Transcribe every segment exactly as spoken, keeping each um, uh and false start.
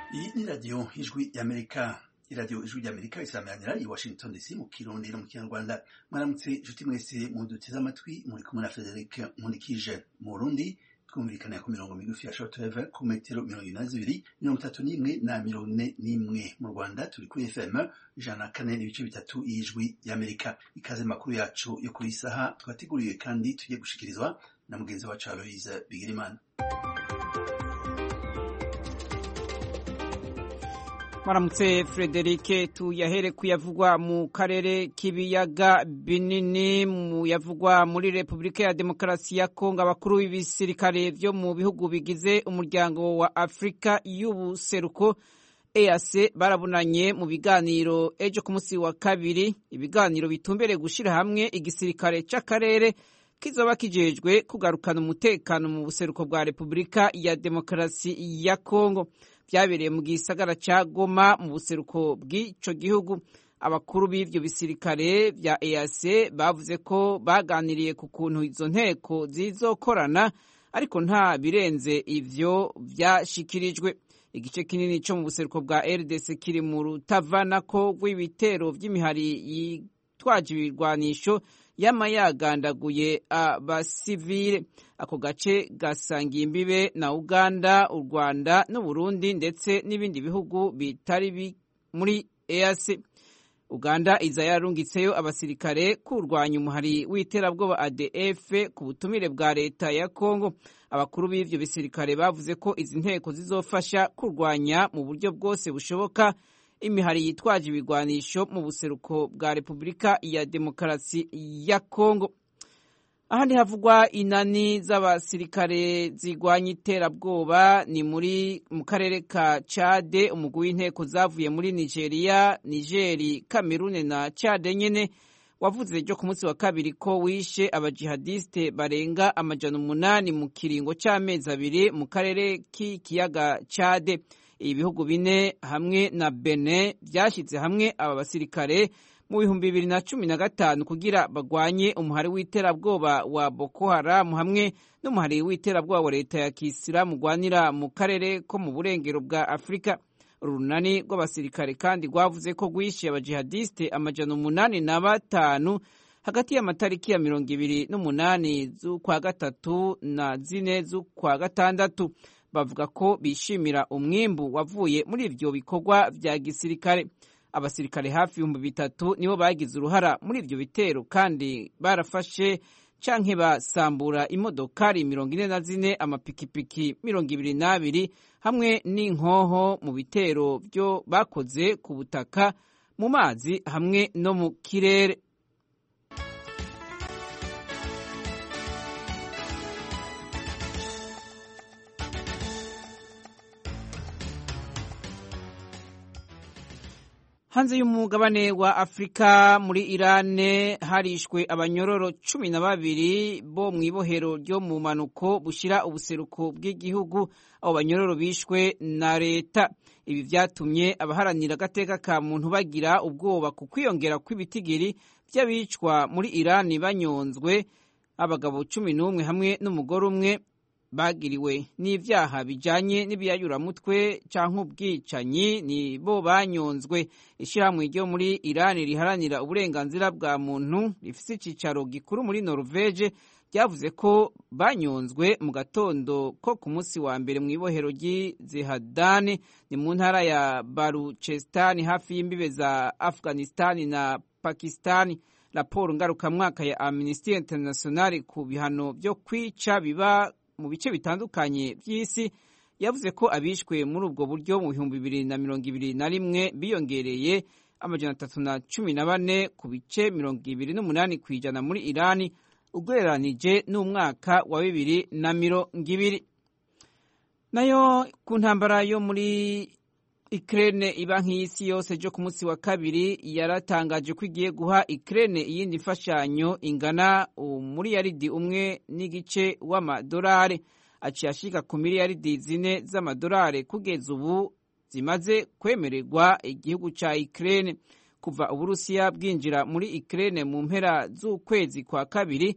Iyi ni radiyo ijwi y'Amerika. iradiyo ijwi ry'Amerika isameranira i Washington D C mu Kirundi no mu Kinyarwanda. Mwaramutse inshuti mwese muduteze amatwi, muri kumwe na Frederic Nkundikije. Mu Burundi twumvikana ku mirongo migufi ya shortwave ku metero mirongo ine na zibiri, mirongo itatu n'imwe na mirongo ine n'imwe. Mu Rwanda turi kuri F M ijana na kane n'ibice bitatu y'ijwi y'Amerika. Ikaze makuru yacu yo kuri saha twateguriwe kandi tugiye gushikirizwa na mugenzi wacu Aloise Bigirimana. Maramutse Frederic, tuyahere kuyavugwa mu karere k'ibiyaga binini. Mu yavugwa muri Republika ya Demokarasi ya Kongo, abakuru b'ibisirikare vyo mu bihugu bigize umuryango wa Afrika y'ubuseruko E A C barabunanye mu biganiro ejo ku munsi wa kabiri. Ibiganiro bitumbereye gushira hamwe igisirikare c'akarere kizoba kijejwe kugarukana umutekano mu buseruko bwa Republika ya Demokarasi ya Kongo. Vyabereye mu gisagara ca Goma mu buseruko bw'ico gihugu. Abakuru b'ivyo bisirikare vya E A C bavuze ko baganiriye ku kuntu izo nteko zizokorana, ariko nta birenze ivyo vyashikirijwe. Igice kinini co mu buseruko bwa R D C kiri mu rutavanako rw'ibitero vy'imihari yitwaje ibirwanisho yama yagandaguye abasivile. Ako gace gasangiye imbibe na Uganda, u Rwanda n'u Burundi ndetse n'ibindi bihugu bitari muri E A C. Uganda iza yarungitseyo abasirikare kurwanya umuhari w'iterabwoba A D F ku butumire bwa leta ya Kongo. Abakuru b'ivyo bisirikare bavuze ko izi nteko zizofasha kurwanya mu buryo bwose bushoboka imihari yitwaje ibigwanisho mu buseruko bwa Republika ya Demokarasi ya Kongo. Ahandi havugwa inani z'abasirikare zigwanya iterabwoba ni muri mu karere ka Chad. Umugwi w'inteko zavuye muri Nigeria, Nigeri, Cameroon na Chad nyene wavuze ejo ku munsi wa kabiri ko wishe abajihadiste barenga amajana umunani mu kiringo c'amezi abiri mu karere k'ikiyaga Chad. Ibihugu bine hamwe na Benin vyashize hamwe aba basirikare mu bihumbi bibiri na cumi na gatanu kugira bagwanye umuhari w'iterabwoba wa Boko Haram hamwe n'umuhari w'iterabwoba wa leta ya Kisilamu gwanira mu karere ko mu burengero bwa Afrika. Urunani rw'abasirikare kandi rwavuze ko rwishe abajihadiste amajana umunani na batanu hagati y'amatariki ya mirongo ibiri n'umunani z'ukwa gatatu na zine z'ukwa gatandatu. Bavuga ko bishimira umwimbu wavuye muri ivyo bikorwa vya gisirikare. Abasirikare hafi ibihumbi bitatu nibo bagize uruhara muri ivyo bitero kandi barafashe canke basambura imodokari mirongo ine na zine, amapikipiki mirongo ibiri n'abiri hamwe n'inkoho mu bitero vyo bakoze ku butaka, mu mazi hamwe no mu kirere. Hanze y'umugabane wa Afrika, muri Irane harishwe abanyororo cumi na babiri bo mw'ibohero ryo mu manuko bushira ubuseruko bw'igihugu. Abo banyororo bishwe na leta. Ibi vyatumye abaharanira agateka ka muntu bagira ubwoba ku kwiyongera kw'ibitigiri vy'abicwa muri Irani banyonzwe. Abagabo cumi n'umwe hamwe n'umugore umwe bagiriwe n'ivyaha bijanye n'ibiyayuramutwe canke ubwicanyi ni bo banyonzwe. Ishirahamwe ryo muri Irani riharanira uburenganzira bwa muntu rifise icicaro gikuru muri Norvege ryavuze ko banyonzwe mu gatondo ko ku munsi wa mbere mw'ibohero ry'Zehadani ni mu ntara ya Baluchistan hafi y'imbibe za Afghanistan na Pakistan. Raporo ngarukamwaka ya Amnesty International ku bihano vyo kwica biba mu bice bitandukanye vy'isi yavuze ko abishwe muri ubwo buryo mu bihumbi bibiri na mirongo ibiri na rimwe biyongereye amajana atatu na cumi na bane ku bice mirongo ibiri n'umunani kw'ijana muri Irani ugereranije n'umwaka wa bibiri na mirongo ibiri. Nayo ku ntambara yo muri Ukraine, iba nk'isi yose jo ku munsi wa kabiri yaratangaje ko igiye guha Ukraine iyindi mfashanyo ingana umuriyaridi umwe n'igice w'amadolari. Aciye ashika ku miliyaridi zine z'amadolari kugeza ubu zimaze kwemererwa igihugu ca Ukraine. Kuva Uburusiya bwinjira muri Ukraine mu mpera z'ukwezi kwa kabiri,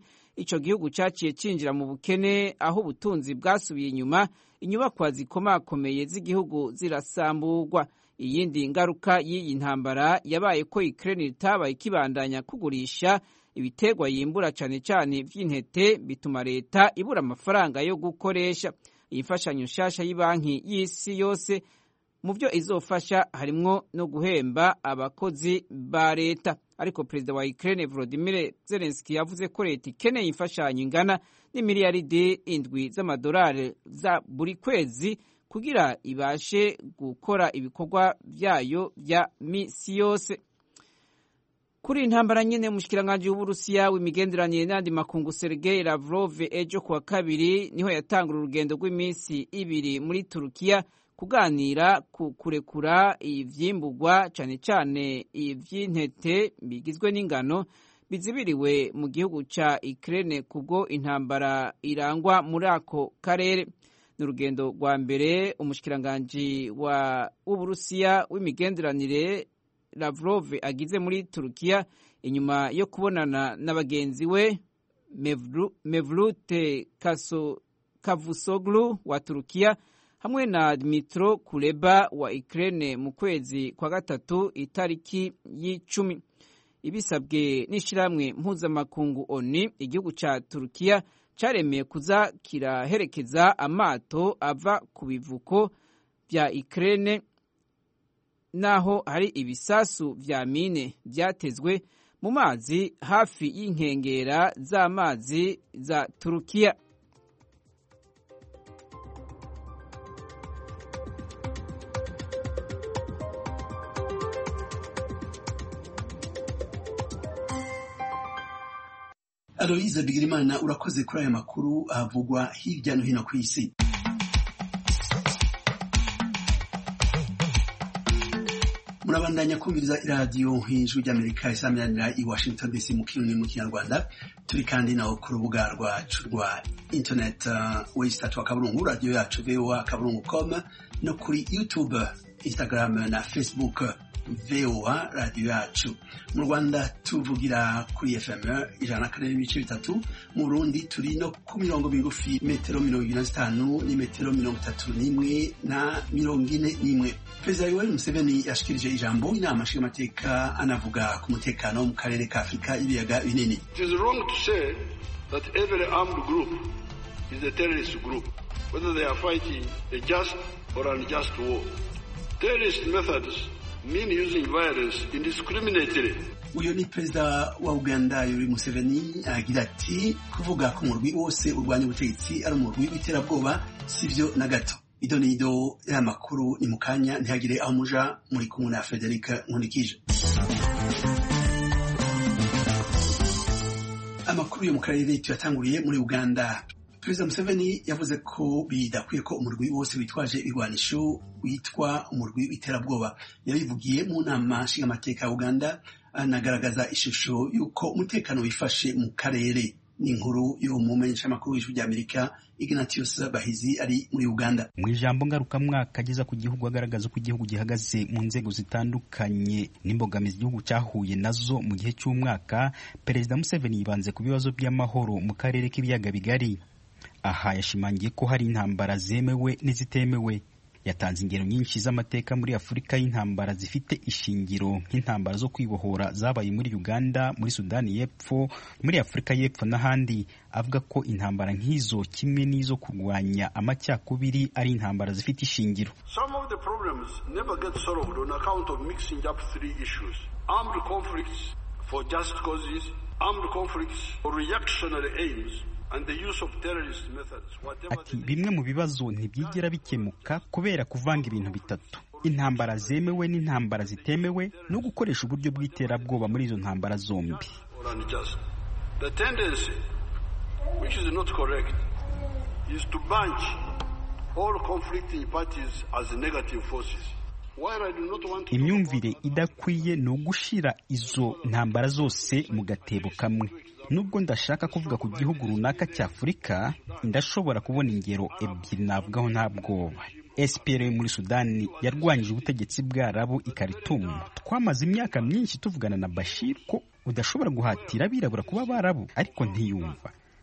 ico gihugu caciye cinjira mu bukene aho ubutunzi bwasubiye inyuma, inyubakwa zikomakomeye z'igihugu zirasamburwa. Iyindi ngaruka y'iyi ntambara yabaye ko Ukraine itabaye ikibandanya kugurisha ibiterwa yimbura cane cane vy'intete, bituma leta ibura amafaranga yo gukoresha. Iyi mfashanyo nshasha y'Ibanki y'Isi yose mu byo izofasha harimwo no guhemba abakozi ba leta. Ariko perezida wa Ukraine Volodymyr Zelensky yavuze ko leta ikeneye imfashanyo ingana n'imiliyaridi indwi z'amadolari za buri kwezi kugira ibashe gukora ibikorwa vyayo vya misi yose. Kuri intambara nyene, umushikiranganje w'Uburusiya w'imigenderanire n'andi makungu Sergei Lavrov ejo kuwa kabiri niho yatangura urugendo rw'imisi ibiri muri Turukiya kuganira ku kurekura ivyimburwa cane cane ivy'intete bigizwe n'ingano bizibiriwe mu gihugu ca Ukraine kubwo intambara irangwa muri ako karere. N'urugendo rwa mbere umushikiranganje wa w'Uburusiya w'imigenderanire Lavrov agize muri Turukiya inyuma yo kubonana na bagenzi we Mevlut Cavusoglu wa Turukiya hamwe na Dmytro Kuleba wa Ukraine mu kwezi kwa gatatu itariki y'icumi. Ibisabwe n'ishiramwe mpuzamakungu O N U, igihugu ca Turukiya caremeye kuza kiraherekeza amato ava ku bivuko vya Ukraine naho hari ibisasu vya mine vyatezwe mu mazi hafi y'inkengera z'amazi za Turukiya. Aloise Bigirimana, urakoze kuri aya makuru avugwa hirya no hino ku isi. Murabandanya kumviriza iradiyo Ijwi ry'Amerika isamirana i Washington D C mu kirundi mu Kinyarwanda. Turi kandi naho ku rubuga rwacu rwa internet uh, website wa Kaburungu radio yacu v o a kaburungu dot com no kuri YouTube, Instagram na Facebook V O A radio yacu. Mu Rwanda tuvugira kuri F M ijana na kane n'ibice bitatu, mu Burundi turi no ku mirongo migufi metero mirongo ine na zitanu ni metero mirongo itatu n'imwe na mirongo ine n'imwe. Perezida Yoweri Museveni yashikirije ijambo inama nshingamateka anavuga ku mutekano mu karere ka Afurika y'ibiyaga binini. It is wrong to say that every armed group is a terrorist group, whether they are fighting a just or unjust war. Terrorist methods mean using violence indiscriminately. Uyo ni Perezida wa Uganda Yoweri Museveni agira ati kuvuga ko umurwi wose urwanya ubutegetsi ari umurwi w'iterabwoba sivyo na gato. Ido nido ya makuru ni mukanya ntihagire aho muja, muri kumwe na Frederic Nkundikije. Amakuru yo mu karere tuyatanguriye muri Uganda. Perezida Museveni yavuze ko bidakwiye ko umurwi wose witwaje ibigwanisho witwa umurwi w'iterabwoba. Yabivugiye mu nama nshingamateka ya Uganda, anagaragaza ishusho yuko umutekano wifashe mu karere. Ni inkuru yo mu menyeshamakuru w'Ijwi ry'Amerika Ignatius Bahizi ari muri Uganda. Mu ijambo ngarukamwaka ageza ku gihugu agaragaza ko igihugu gihagaze mu nzego zitandukanye n'imbogamizi igihugu cyahuye nazo mu gihe cy'umwaka, Perezida Museveni yibanze ku bibazo by'amahoro mu karere k'ibiyaga bigari. Aha yashimangiye ko hari intambara zemewe n'izitemewe. Yatanze ingero nyinshi z'amateka muri Afurika y'intambara zifite ishingiro nk'intambara zo kwibohora zabaye muri Uganda, muri Sudani y'Epfo, muri Afurika y'Epfo n'ahandi. Avuga ko intambara nk'izo kimwe n'izo kurwanya amacyakubiri ari intambara zifite ishingiro. Some of the problems never get solved on account of mixing up three issues: armed conflicts for just causes, armed conflicts for reactionary aims, and the use of terrorist methods. Ati bimwe mu bibazo ntibyigera bikemuka kubera kuvanga ibintu bitatu: intambara zemewe n'intambara zitemewe, no gukoresha uburyo bw'iterabwoba muri izo ntambara zombi. The tendency, which is not correct, is to bunch all conflicting parties as negative forces. Imyumvire idakwiye no gushira izo ntambara zose mu gatebo kamwe. Nubwo ndashaka kuvuga ku gihugu runaka cya Afurika, ndashobora kubona ingero ebyiri navugaho nta bwoba. S P L muri Sudani yarwanyije ubutegetsi bw'Arabu i Khartoum. Twamaze imyaka myinshi tuvugana na Bashir ko udashobora guhatira abirabura kuba Abarabu, ariko ntiyumva.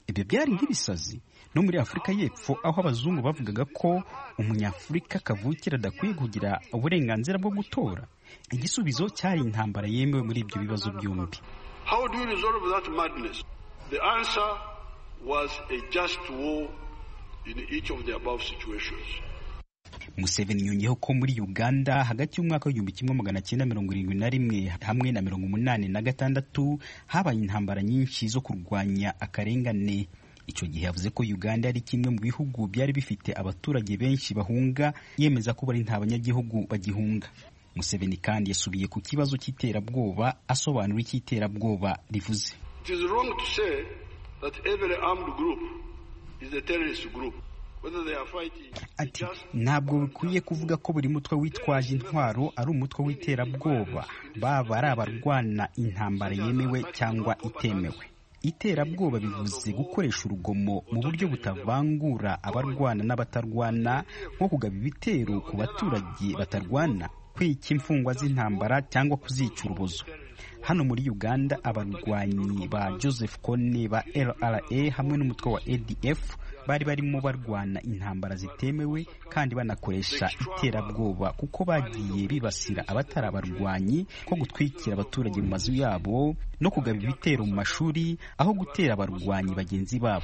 ibyo byari nk'ibisazi no muri Afurika y'Epfo aho abazungu bavugaga ko umunyafurika kavukira adakwiye kugira uburenganzira bwo gutora. Igisubizo cyari intambara yemewe muri ibyo bibazo byombi. How do you resolve that madness? The answer was a just war in each of the above situations. Museveni yongeyeho ko muri Uganda hagati y'umwaka w'igihumbi kimwe magana cyenda mirongo irindwi na rimwe hamwe na mirongo umunani na gatandatu habaye intambara nyinshi zo kurwanya akarengane. Icyo gihe yavuze ko Uganda ari kimwe mu bihugu byari bifite abaturage benshi bahunga, yemeza ko bari nta banyagihugu bagihunga. Museveni kandi yasubiye ku kibazo cy'iterabwoba asobanura icyo iterabwoba rivuze. It is wrong to say that every armed group is a terrorist group. Ati ntabwo bikwiye kuvuga ko buri mutwe witwaje intwaro ari umutwe w'iterabwoba, baba ari abarwana intambara yemewe cyangwa itemewe. Iterabwoba bivuze gukoresha urugomo mu buryo butavangura abarwana n'abatarwana, nko kugaba ibitero ku baturage batarwana, kwica imfungwa z'intambara cyangwa kuzica urubozo. Hano muri Uganda abarwanyi ba Joseph Kone ba L R A hamwe n'umutwe wa A D F bari barimo barwana intambara zitemewe kandi banakoresha iterabwoba kuko bagiye bibasira abatari abarwanyi, ko gutwikira abaturage mu mazu yabo no kugaba ibitero mu mashuri aho gutera abarwanyi bagenzi babo.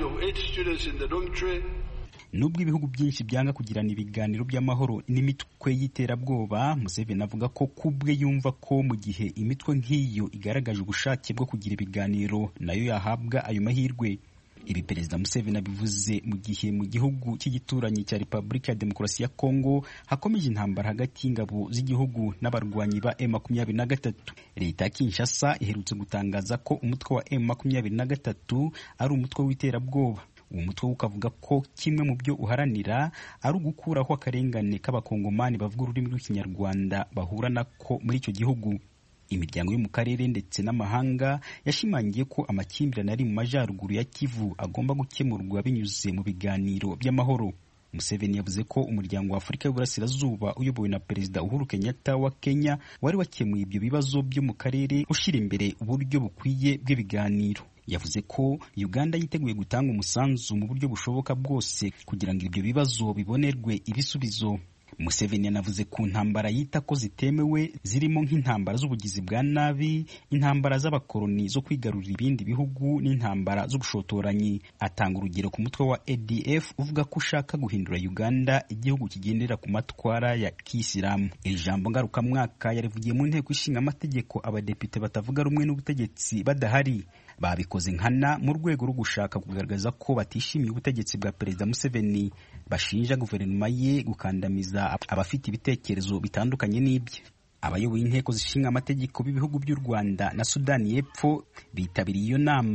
Nubwo ibihugu byinshi byanga kugirana ibiganiro by'amahoro n'imitwe y'iterabwoba, Museveni avuga ko kubwe yumva ko mu gihe imitwe nk'iyo igaragaje ubushake bwo kugira ibiganiro nayo yahabwa ayo mahirwe. Ibi Perezida Museveni abivuze mu gihe mu gihugu cy'igituranyi cya Repubulika ya Demokarasi ya Kongo hakomeje intambara hagati y'ingabo z'igihugu n'abarwanyi ba M makumyabiri na gatatu. Leta ya Kinshasa iherutse gutangaza ko umutwe wa M makumyabiri na gatatu ari umutwe w'iterabwoba. Uwo mutwe ukavuga ko kimwe mu byo uharanira ari ugukuraho akarengane k'abakongomani bavuga ururimi rw'Ikinyarwanda bahura nako muri icyo gihugu. Imiryango yo mu karere ndetse n'amahanga yashimangiye ko amakimbirane ari mu majyaruguru ya Kivu agomba gukemurwa binyuze mu biganiro by'amahoro. Museveni yavuze ko umuryango wa Afurika y'Uburasirazuba uyobowe na Perezida Uhuru Kenyatta wa Kenya wari wakemuye ibyo bibazo byo mu karere ushyira imbere uburyo bukwiye bw'ibiganiro. Yavuze ko Uganda yiteguye gutanga umusanzu mu buryo bushoboka bwose kugira ngo ibyo bibazo bibonerwe ibisubizo. Museveni yanavuze ku ntambara yita ko zitemewe zirimo nk'intambara z'ubugizi bwa nabi, intambara z'abakoloni zo kwigarurira ibindi bihugu n'intambara z'ubushotoranyi. Atanga urugero ku mutwe wa A D F uvuga ko ushaka guhindura Uganda igihugu kigendera ku matwara ya Kisilamu. Iri jambo ngarukamwaka yarivugiye mu nteko ishinga amategeko abadepite batavuga rumwe n'ubutegetsi badahari. Babikoze nkana mu rwego rwo gushaka kugaragaza ko batishimiye ubutegetsi bwa Perezida Museveni, bashinja guverinoma ye gukandamiza abafite ibitekerezo bitandukanye n'ibye. Abayoboye inteko zishinga amategeko b'ibihugu by'u Rwanda na Sudani y'Epfo bitabiriye iyo nama.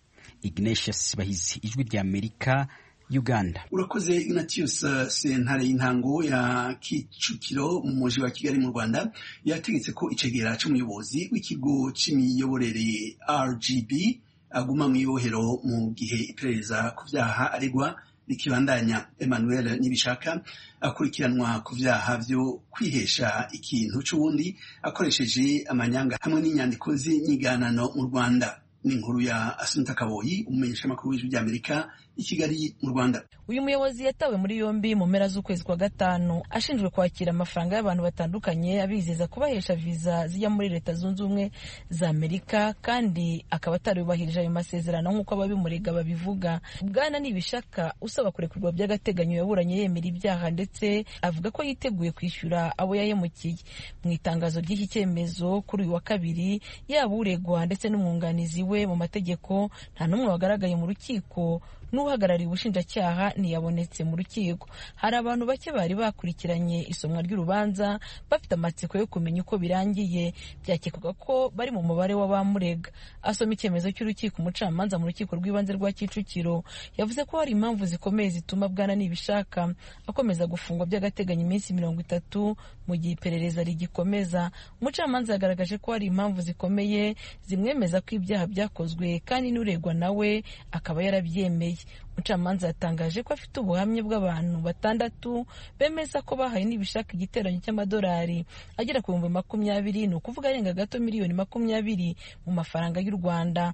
Ignatius Bahizi, Ijwi rya Amerika, Uganda. Urakoze Ignatius. Sentare y'intango ya Kicukiro mu mujyi wa Kigali mu Rwanda yategetse ko icegera cy'umuyobozi w'ikigo cy'imiyoborere R G B aguma mu ibohero mu gihe iperereza ku byaha aregwa rikibandanya. Emmanuel Nibishaka akurikiranwa ku byaha byo kwihesha ikintu cy'ubundi akoresheje amanyanga hamwe n'inyandiko z'inyiganano mu Rwanda. Ni inkuru ya Assunta Kaboyi, umumenyeshamakuru w'Ijwi ry'Amerika i Kigali mu Rwanda. Uyu muyobozi yatawe muri yombi mu mpera z'ukwezi kwa gatanu ashinjwe kwakira amafaranga y'abantu batandukanye abizeza kubahesha viza zijya muri Leta Zunze Ubumwe za Amerika, kandi akaba atarubahirije ayo masezerano nk'uko ababimurega babivuga. Bwana Nibishaka usaba kurekurwa by'agateganyo yaburanye yemera ibyaha ndetse avuga ko yiteguye kwishyura abo yahemukiye. Mu itangazo ry'iki cyemezo kuri uyu wa kabiri, yaba uregwa ndetse n'umwunganizi we mu mategeko nta n'umwe wagaragaye mu rukiko, n'uhagarariye ubushinjacyaha ntiyabonetse mu rukiko. Hari abantu bake bari bakurikiranye isomwa ry'urubanza bafite amatsiko yo kumenya uko birangiye, byakekwaga ko bari mu mubare w'abamurega. Asoma icyemezo cy'urukiko, umucamanza mu rukiko rw'ibanze rwa Kicukiro yavuze ko hari impamvu zikomeye zituma Bwana Nibishaka akomeza gufungwa by'agateganyo iminsi mirongo itatu mu gihe iperereza rigikomeza. Umucamanza yagaragaje ko hari impamvu zikomeye zimwemeza ko ibyaha byakozwe kandi n'uregwa nawe akaba yarabyemeye. Umucamanza yatangaje ko afite ubuhamya bw'abantu batandatu bemeza ko bahaye Nibishaka igiteranyo cy'amadolari agera ku bihumbi makumyabiri, ni ukuvuga arenga gato miliyoni makumyabiri mu mafaranga y'u Rwanda.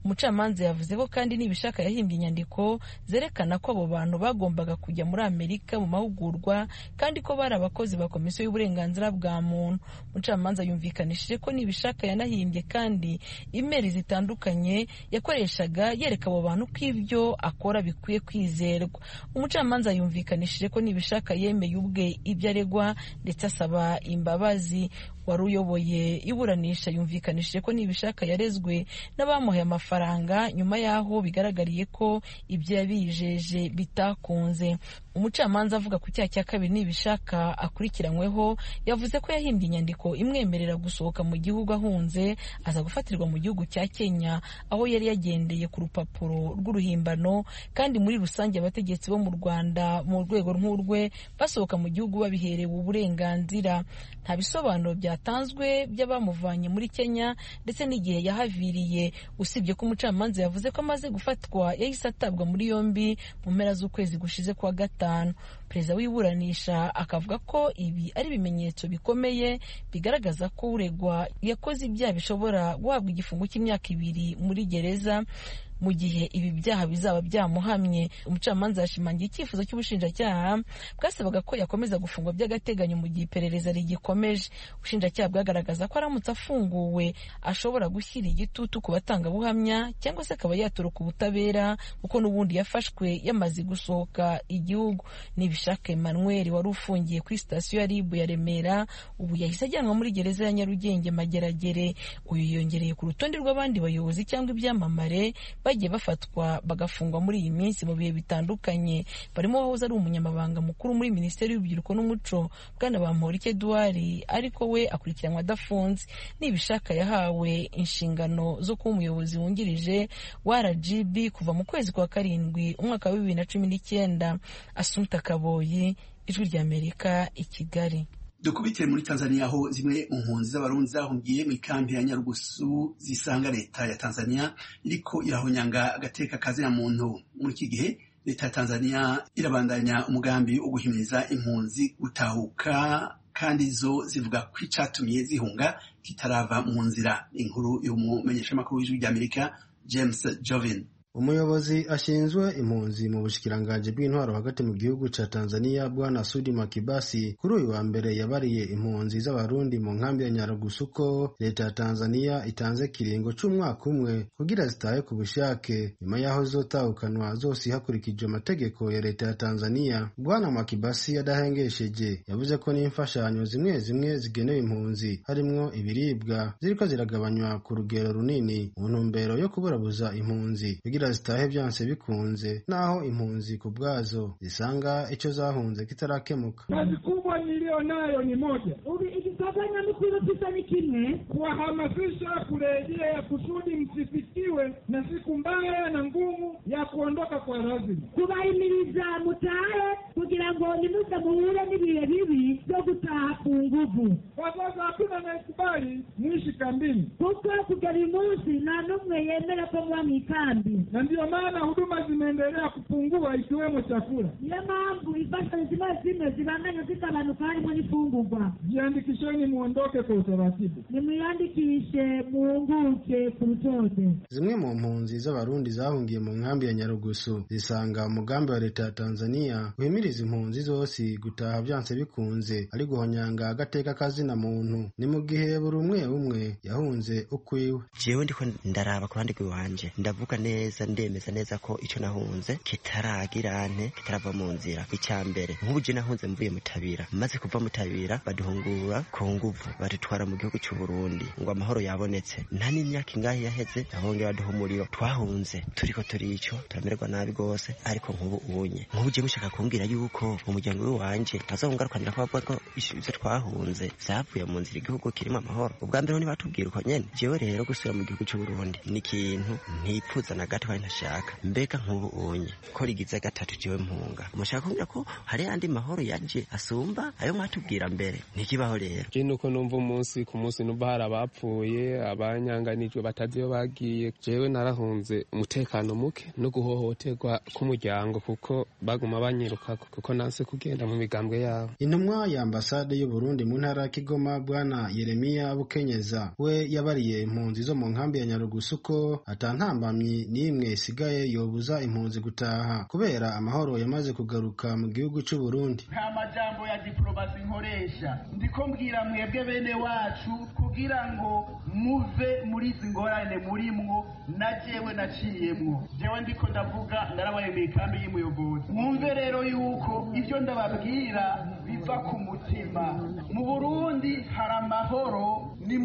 umucamanza yavuze ko kandi nibishaka yahimbye inyandiko zerekana ko abo bantu bagombaga kujya muri Amerika mu mahugurwa kandi ko bari abakozi ba komisiyo y'uburenganzira bwa muntu. Umucamanza yumvikanishije ko nibishaka yanahimbye kandi imeri zitandukanye yakoreshaga yereka abo bantu ko ibyo akora bikwiye kwizerwa. Umucamanza yumvikanishije ko nibishaka yemeye ubwe ibyo aregwa ndetse asaba imbabazi. Wari uyoboye iburanisha yumvikanishije ko nibishaka yarezwe n'abamuhaye amafaranga nyuma y'aho bigaragariye ko ibyo yabijeje bitakunze. Umucamanza avuga ku cyaha cya kabiri nibishaka akurikiranyweho yavuze ko yahimbye inyandiko imwemerera gusohoka mu gihugu ahunze aza gufatirwa mu gihugu cya Kenya aho yari yagendeye ku rupapuro rw'uruhimbano, kandi muri rusange abategetsi bo mu Rwanda mu rwego nk'urwe basohoka mu gihugu babiherewe uburenganzira. Nta bisobanuro byatanzwe by'abamuvanye muri Kenya ndetse n'igihe yahaviriye, usibye ko umucamanza yavuze ko amaze gufatwa yahise atabwa muri yombi mu mpera z'ukwezi gushize kwa gatanu. Perezida w'iburanisha akavuga ko ibi ari ibimenyetso bikomeye bigaragaza ko uregwa yakoze ibyaha bishobora guhabwa igifungo cy'imyaka ibiri muri gereza mu gihe ibi byaha bizaba byamuhamye. Umucamanza yashimangiye icyifuzo cy'ubushinjacyaha bwasabaga ko yakomeza gufungwa by'agateganyo mu gihe iperereza rigikomeje. Ubushinjacyaha bwagaragaza ko aramutse afunguwe ashobora gushyira igitutu ku batangabuhamya cyangwa se akaba yatoroka ubutabera kuko n'ubundi yafashwe yamaze gusohoka igihugu. Nibishaka Emmanuel wari ufungiye kuri sitasiyo ya Ribu ya Remera ubu yahise ajyanwa muri gereza ya Nyarugenge Mageragere. Uyu yongereye ku rutonde rw'abandi bayobozi cyangwa ibyamamare bagiye bafatwa bagafungwa muri iyi minsi mu bihe bitandukanye. Barimo wahoze ari umunyamabanga mukuru muri Minisiteri y'Urubyiruko n'Umuco Bwana Bamporiki Edouard, ariko we akurikiranwa adafunze. Nibishaka yahawe inshingano zo kuba umuyobozi wungirije wa R G B kuva mu kwezi kwa karindwi umwaka wa bibiri na cumi n'icyenda. Assumpta Kaboyi, Ijwi ry'Amerika, i Kigali. Dukubitire muri Tanzania aho zimwe mu mpunzi z'abarundi zahungiye mu ikambi ya Nyarugusu zisanga leta ya Tanzania iriko irahonyanga agateka kazina muntu. Muri iki gihe leta ya Tanzania irabandanya umugambi wo guhimiriza impunzi gutahuka kandi zo zivuga ko icatumye zihunga kitarava mu nzira. Inkuru y'umumenyeshamakuru w'Ijwi ry'Amerika James Jovin. Umuyobozi ashinzwe impunzi mu bushikiranganje bw'intwaro hagati mu gihugu ca Tanzania Bwana Sudi Makibasi kuri uyu wa mbere yabariye impunzi z'abarundi mu nkambi ya Nyarugusu ko leta ya Tanzania itanze kiringo c'umwaka umwe kugira zitahe ku bushake nyuma yaho zotahukanwa zose hakurikijwe amategeko ya leta ya Tanzania. Bwana Makibasi yadahengesheje yavuze ko n'imfashanyo zimwe zimwe zigenewe impunzi harimwo ibiribwa ziriko ziragabanywa ku rugero runini mu ntumbero yo kuburabuza impunzi kugira zitahe byanse bikunze, naho impunzi ku bwazo zisanga ico zahunze kitarakemuka. Kazi kubwa nilio nayo ni moja, ikifanya mikuru pisa ni kimwe, kuwahamasisha kurejea kusudi msifikiwe na siku mbaya na ngumu ya kuondoka kwa lazima, kubahimiriza mutahe kugira ngo nimuze muhure n'ibihe bibi byo gutaha ku nguvu. Kwa sasa hakuna anayekubali mwishi kambini kuko kugera umunsi nta n'umwe yemera ko muba mw'ikambi, na ndio maana huduma zimeendelea kupungua ikiwemo chakula. Niyo mpamvu imfashanyo zimwe zimwe zibandanya zitabanuka harimo n'ifungurwa. Jiandikisheni muondoke kwa utaratibu, nimwiyandikishe muunguke ku rutonde. Zimwe mu mpunzi z'abarundi zahungiye mu nkambi ya Nyarugusu zisanga umugambi wa leta ya Tanzania uhimiriza impunzi zose gutaha byanse bikunze ari guhonyanga agateka kazina muntu, ni mu gihe buri umwe umwe yahunze ukwiwe. Jewe ndiko ndaraba ku ruhande rw'iwanje ndavuga neza ndemeza neza ko ico nahunze kitaragirane kitarava mu nzira. Icyambere nk'ubu je nahunze mvuye mutabira, maze kuva mutabira baduhungura ku nguvu badutwara mu gihugu cy'u Burundi ngo amahoro yabonetse. Nta n'imyaka ingahe yaheze ahonge baduha umuriro, twahunze turiko turico turamererwa nabi gose. Ariko nk'ubu unye nk'ubu je mushaka kumbwira yuko umuryango we wanje azongarukanira ko bavuga ko ivyo twahunze vyavuye mu nzira igihugu kirimo amahoro. Ubwa mbere ni batubwira uko nyene. Jewe rero gusura mu gihugu cy'u Burundi ni ikintu ntipfuza na gato ikawa ntashaka mbega nk'ubu unye ko rigize gatatu jiwe mpunga umushaka kumbwira ko hari andi mahoro yaje asumba ayo mwatubwira mbere ntikibaho rero je nuko numva umunsi ku munsi numva hari abapfuye abanyanganijwe batazi iyo bagiye jewe narahunze umutekano muke no guhohoterwa k'umuryango kuko baguma banyiruka kuko nanse kugenda mu migambwe yabo. Intumwa ya ambasade y'u Burundi mu ntara ya Kigoma bwana Yeremia Bukenyeza we yabariye impunzi zo mu nkambi ya Nyarugusu ko atantambamyi n'imwe isigaye yobuza impunzi gutaha kubera amahoro yamaze kugaruka mu gihugu cy'u Burundi. Nta majambo ya diplomasi nkoresha ndiko mbwira mwebwe bene wacu kugira ngo muve muri izi ngorane murimwo na jewe naciyemwo jewe ndiko ndavuga ndarabaye mu ikambi y'umuyobozi mwumve rero yuko ivyo ndababwira biva ku mutima. Mu Burundi hari amahoro, ni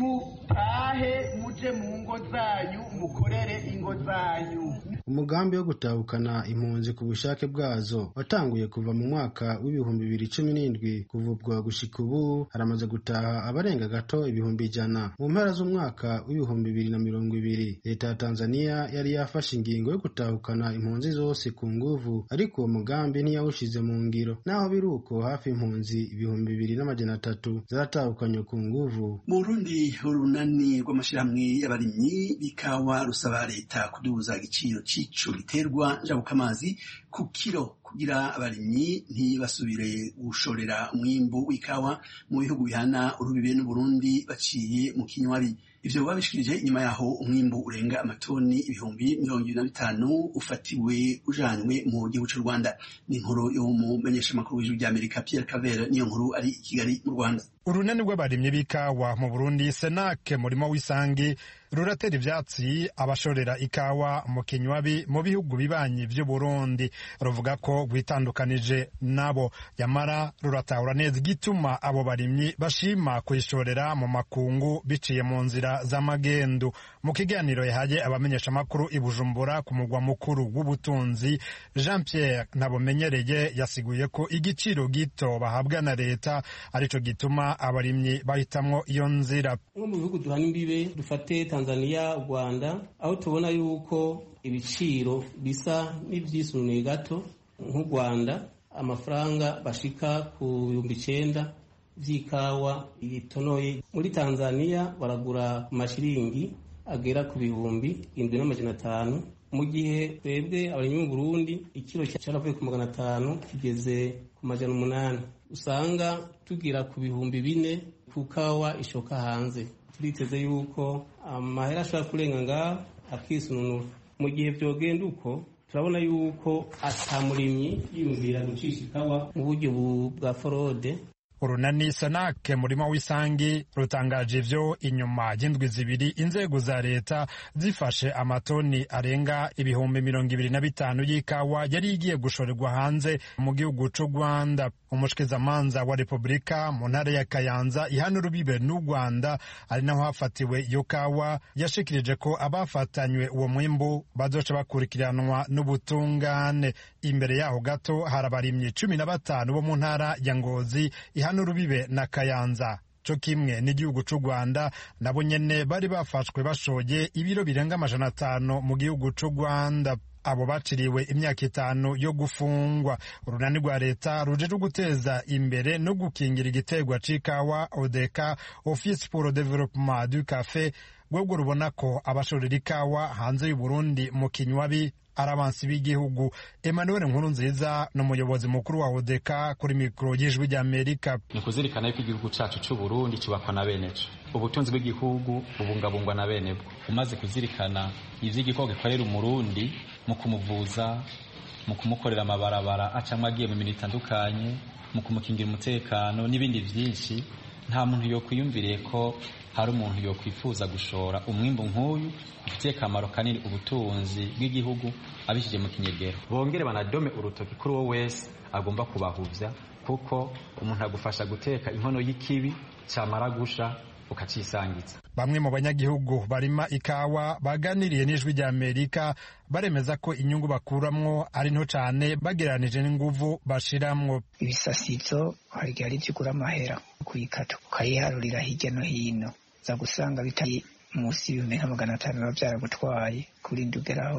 mutahe muje mu ngo zanyu mukorere ingo zanyu. Umugambi wo gutahukana impunzi ku bushake bwazo watanguye kuva mu mwaka w'ibihumbi bibiri cumi n'indwi kuvubwa gushika ubu haramaze gutaha abarenga gato ibihumbi ijana. Mu mpera z'umwaka w'ibihumbi bibiri na mirongo ibiri leta ya Tanzania yari yafashe ingingo yo gutahukana impunzi zose ku nguvu, ariko uwo mugambi ntiyawushize mu ngiro. Naho biruko hafi impunzi ibihumbi bibiri n'amajana atatu zaratahukanywe ku nguvu. Mu Burundi urunani rw'amashirahamwe y'abarimyi b'ikawa rusaba leta kuduza igiciro c'ico giterwa njabukamazi ku kiro kugira abarimyi ntibasubire gushorera umwimbu w'ikawa mu bihugu bihana urubibe n'Uburundi baciye mu kinywabi. Ivyo babishikirije inyuma yaho umwimbu urenga amatoni ibihumbi mirongo ibiri na bitanu ufatiwe ujanywe mu gihugu cy'u Rwanda. Ni inkuru yo mu menyeshamakuru w'ijwi ry'Amerika Pierre Cavera, niyo nkuru ari i Kigali mu Rwanda. Urunani rw'abarimyi b'ikawa mu Burundi Senak murimo w'isangi ruratera ivyatsi abashorera ikawa mu kinywabi mu bihugu bibanyi vy'u Burundi, ruvuga ko rwitandukanije nabo, yamara ruratahura neza igituma abo barimyi bashima kuyishorera mu makungu biciye mu nzira z'amagendu. Mu kiganiro yahaye abamenyesha makuru i Bujumbura ku mugwa mukuru w'ubutunzi, Jean Pierre Nabomenyereye yasiguye ko igiciro gito bahabwa na leta arico gituma abarimyi bahitamwo iyo nzira. Nko mu bihugu duhana imbibe dufate Tanzania, Rwanda, aho tubona yuko ibiciro bisa n'ivyisunuye gato. Nk'u Rwanda amafaranga bashika ku bihumbi icenda vy'ikawa itonoye, muri Tanzania baragura amashiringi agera ku bihumbi indwi n'amajana atanu, mu gihe twebwe abarimyi mu Burundi ikiro cyaravuye ku magana atanu kigeze ku majana umunani. Usanga tugira ku bihumbi bine ku kawa ishoka hanze. Turiteze yuko amahera ashobora kurenga ngaho akisununura. Mu gihe vyogenda uko turabona yuko atamurimyi yiyumvira gucisha ikawa mu buryo bwa forode. Urunani Senak murimo w'isangi rutangaje ivyo inyuma y'indwi zibiri inzego za leta zifashe amatoni arenga ibihumbi mirongo ibiri na bitanu y'ikawa yari igiye gushorerwa hanze mu gihugu c'u Rwanda. Umushikirizamanza wa Republika mu ntara ya Kayanza ihana urubibe n'u Rwanda ari naho hafatiwe iyo kawa yashikirije ko abafatanywe uwo mwimbu bazoca bakurikiranwa n'ubutungane. Imbere yaho gato hari abarimyi cumi na batanu bo mu ntara ya Ngozi ihana urubibe na Kayanza co kimwe n'igihugu c'u Rwanda nabo nyene bari bafashwe bashoye ibiro birenga amajana atanu mu gihugu c'u Rwanda. Abo baciriwe imyaka itanu yo gufungwa. Urunani rwa leta rujeje guteza imbere no gukingira igiterwa c'ikawa Odeka, Office pour le Développement du Café, rwego rubona ko abashorera ikawa hanze y'u Burundi mu kinywabi arabansi b'igihugu. Emmanuel Nkurunziza n'umuyobozi mukuru wa Odeka kuri mikro y'ijwi ry'Amerika. Ni kuzirikana yuko igihugu cacu c'u Burundi cubakwa na beneco, ubutunzi bw'igihugu bubungabungwa na benebwo. Umaze kuzirikana ivy'igikorwa gikorera umurundi mu kumuvuza, mu kumukorera amabarabara acamwe agiye mu mirimo itandukanye, mu kumukingira umutekano n'ibindi vyinshi, nta muntu yokwiyumviriye ko hari umuntu yokwifuza gushora umwimbu nk'uyu ufitiye akamaro kanini ubutunzi bw'igihugu abishije mu kinyegero. Bongere banadome urutoki kuri uwo wese agomba kubahuvya, kuko umuntu agufasha guteka inkono y'ikibi camara gusha ukacisangiza. Bamwe mu banyagihugu barima ikawa baganiriye n'ijwi ry'Amerika baremeza ko inyungu bakuramwo ari nto cane bagereranije n'inguvu bashiramwo. Ibisasizo hari gihe ari vy'ugura amahera kuyikata ukayiharurira hirya no hino, za gusanga bitari musi y'ibihumbi nka magana atanu biba vyaragutwaye kurinda ugeraho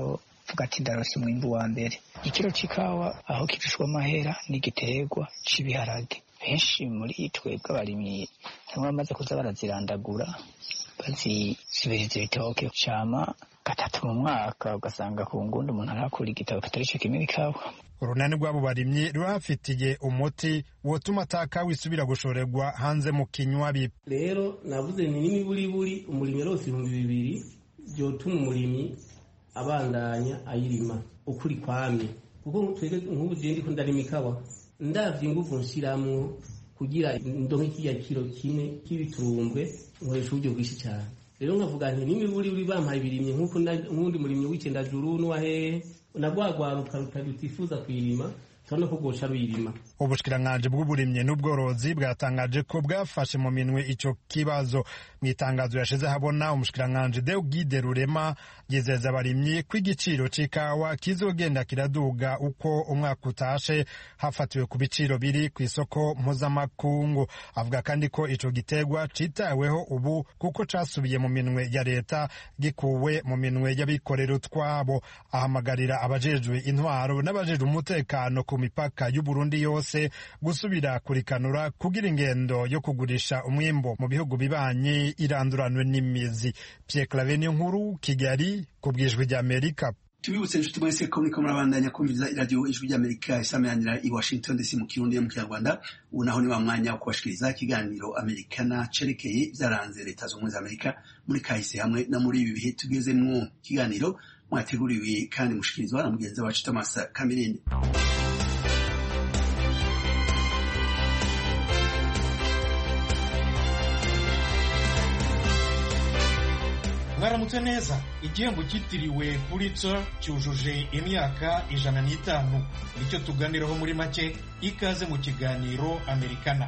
vuga ati ndarose umwimbu wa mbere. Ikiro c'ikawa aho kirushwa amahera n'igiterwa c'ibiharage. Benshi muri twebwe abarimyi bamwe bamaze kuza barazirandagura bazisubiriza ibitoke cama gatatu mu mwaka, ugasanga ku ngundi umuntu arakura igitabo kitari cyo kimwe ikawa. Urunani rw'abo barimyi rurafitiye umuti wotuma atakawa isubira gushorerwa hanze mu kinywabi. Rero navuze ni n'imiburiburi umurimyi rose ibihumbi bibiri byotuma umurimyi abandanya ayirima ukuri kwamye, kuko twege nk'ubu je ndiko ndarima ikawa ndavye ingufu nshiramwo kugira ndonke kiya kiro kimwe k'ibiturumbwe nkoresha uburyo bwinshi cyane. Rero nkavuga nti n'imiburiburi bampaye ibirimye nk'uko nk'undi murimyi w'icenda juru n'uwahehe unagwagwaruka rutagitifuza kwirima tano kugosha ruyirima. Ubushikiranganje bw'uburimye n'ubworozi bwatangaje ko bwafashe mu minwe ico kibazo. Mu itangazo yashize habona umushikiranganje Deugide Rurema yizeza abarimyi ko igiciro c'ikawa kizogenda kiraduga uko umwaka utashe hafatiwe ku biciro biri ku isoko mpuzamakungu. Avuga kandi ko ico gitegwa citaweho ubu kuko casubiye mu minwe ya leta gikuwe mu minwe y'abikorera utwabo. Ahamagarira abajejwe intwaro n'abajejwe umutekano ku mipaka y'u Burundi yose gusubira kurikanura kugira ingendo yo kugurisha umwimbo mu bihugu bibanye iranduranwe n'imizi. Pierre Claver Nkuru, Kigali, kubwijwe rya Amerika. Tubibutse inshuti mwese ko muriko murabandanya kumviriza iradiyo ijwi ry'Amerika isameranira i Washington D C mu Kirundi no mu Kinyarwanda. Ubu naho ni wa mwanya wo kubashikiriza ikiganiro Amerikana cerekeye vyaranze leta z'ubumwe za Amerika muri kahise hamwe na muri ibi bihe tugezemwo. Ikiganiro mwateguriwe kandi mushikirizwa na mugenzi wacu Thomas Kamirindi. Mwaramutse neza. Igihembo cyitiriwe Pulitzer cyujuje imyaka ijana n'itanu. Nicyo tuganiraho muri make. Ikaze mu kiganiro Amerikana.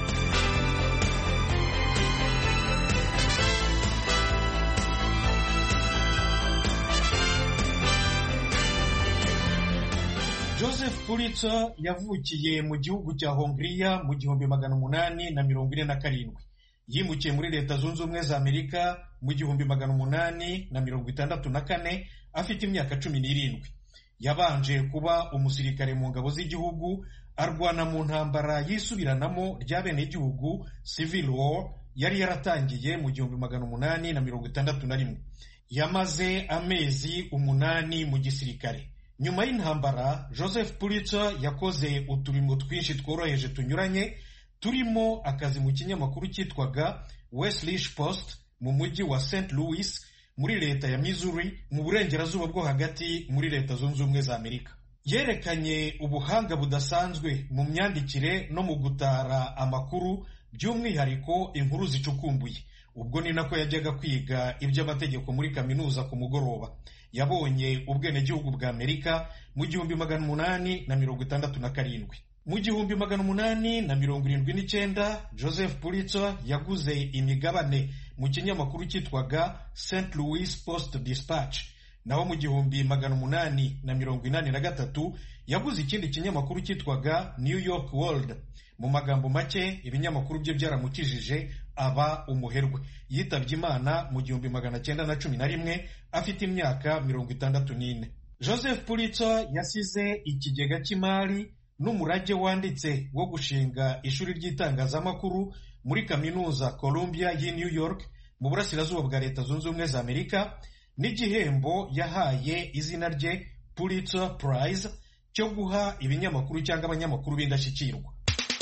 Joseph Pulitzer yavukiye mu gihugu cya Hongiriya mu gihumbi magana umunani na mirongo ine na karindwi. Yimukiye muri Leta Zunze Ubumwe za Amerika mu gihumbi magana umunani na mirongo itandatu na kane afite imyaka cumi n'irindwi. Yabanje kuba umusirikare mu ngabo z'igihugu, arwana mu ntambara yisubiranamo rya bene gihugu Civil War yari yaratangiye mu gihumbi magana umunani na mirongo itandatu na rimwe. Yamaze amezi umunani mu gisirikare. Nyuma y'intambara, Joseph Pulitzer yakoze uturimo twinshi tworoheje tunyuranye, turimo akazi mu kinyamakuru cyitwaga Wesleyan Post mu mujyi wa Saint Louis muri leta ya Missouri mu burengerazuba bwo hagati muri Leta Zunze Ubumwe za Amerika. Yerekanye ubuhanga budasanzwe mu myandikire no mu gutara amakuru, by'umwihariko inkuru zicukumbuye. Ubwo ni nako yajyaga kwiga iby'amategeko muri kaminuza ku mugoroba. Yabonye ubwenegihugu bwa Amerika mu gihumbi magana umunani na mirongo itandatu na karindwi. Mu gihumbi magana umunani na mirongo irindwi n'icyenda, Joseph Pulitzer yaguze imigabane mu kinyamakuru cyitwaga Saint Louis Post Dispatch. Naho mu gihumbi magana umunani na mirongo inani na gatatu yaguze ikindi kinyamakuru cyitwaga New York World. Mu magambo make, ibinyamakuru bye byaramukijije aba umuherwe. Yitabye Imana mu gihumbi magana cyenda na cumi na rimwe afite imyaka mirongo itandatu n'ine. Joseph Pulitzer yasize ikigega cy'imari n'umurage wanditse wo gushinga ishuri ry'itangazamakuru muri kaminuza Columbia y'i New York mu burasirazuba bwa Leta Zunze Ubumwe za Amerika, n'igihembo yahaye izina rye Pulitzer Prize cyo guha ibinyamakuru cyangwa abanyamakuru b'indashyikirwa.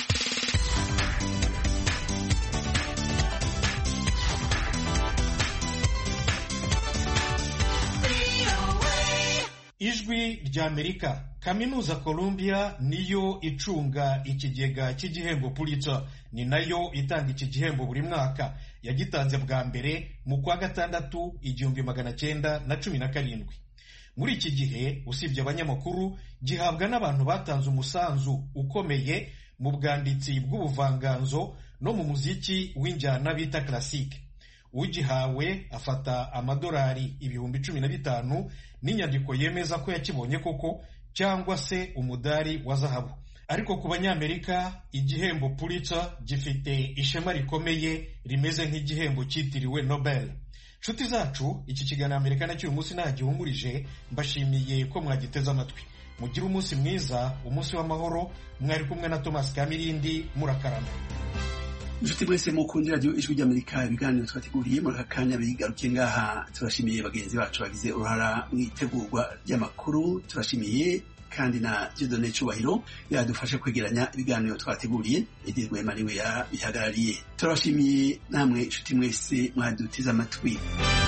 Ijwi rya Amerika. Kaminuza Columbia niyo icunga ikigega cy'igihembo Pulitzer, ni nayo itanga iki gihembo buri mwaka. Yagitanze bwa mbere mu kwa gatandatu igihumbi magana cyenda na cumi na karindwi. Muri iki gihe, usibye abanyamakuru, gihabwa n'abantu batanze umusanzu ukomeye mu bwanditsi bw'ubuvanganzo no mu muziki w'injyana bita classique. Ugihawe afata amadolari ibihumbi cumi na bitanu n'inyandiko yemeza ko yakibonye koko, cyangwa se umudari wa zahabu. Ariko ku banyamerika, igihembo Pulitzer gifite ishema rikomeye rimeze nk'igihembo cyitiriwe Nobel. nshuti zacu, iki kiganiro Amerika na cy'uyu munsi nta gihumurije. Mbashimiye ko mwagiteze amatwi. Mugire umunsi mwiza, umunsi w'amahoro. Mwari kumwe na Thomas Kamirindi. Murakarama. Inshuti mwese mukundira radio Ijwi ry'Amerika, ibiganiro twateguriye muri aka kanya bigarukiye ngaha. Turashimiye bagenzi bacu bagize uruhara mu itegurwa ry'amakuru. Turashimiye kandi na Dieudonné Cyubahiro yadufashe kwegeranya ibiganiro twateguriye. Edith Rwema niwe yabihagarariye. Turashimiye namwe inshuti mwese mwadutiza amatwi.